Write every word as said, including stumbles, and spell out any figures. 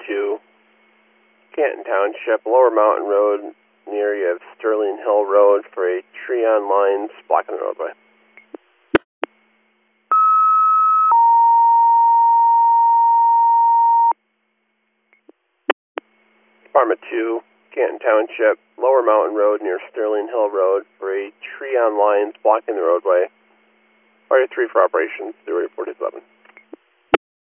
two, Canton Township, Lower Mountain Road, near you have Sterling Hill Road for a tree on lines blocking the roadway. Department two, Canton Township, Lower Mountain Road near Sterling Hill Road for a tree on lines blocking the roadway. Fire three for operations, zero eight four two seven.